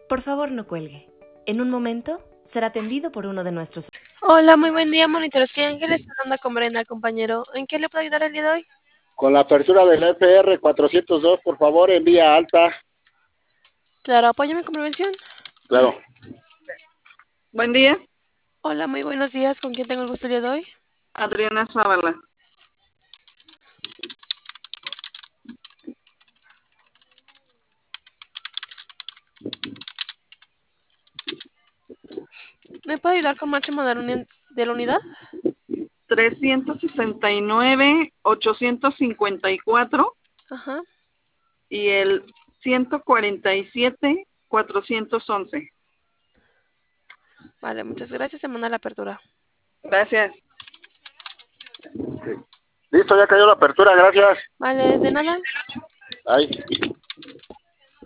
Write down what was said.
Por favor, no cuelgue. En un momento será atendido por uno de nuestros... Hola, muy buen día, monitores. ¿Qué Ángeles anda con Brenda, compañero? ¿En qué le puedo ayudar el día de hoy? Con la apertura del FR 402, por favor, en vía alta. Claro, apóyame con prevención. Claro. Buen día, Hola, muy buenos días. ¿Con quién tengo el gusto el día de hoy? Adriana Zavala. ¿Me puede ayudar con máximo de la unidad? 369-854 Ajá. y el 147-411. Vale, muchas gracias. Se manda la apertura. Gracias. Listo, ya cayó la apertura, gracias. Vale, de nada. Ahí.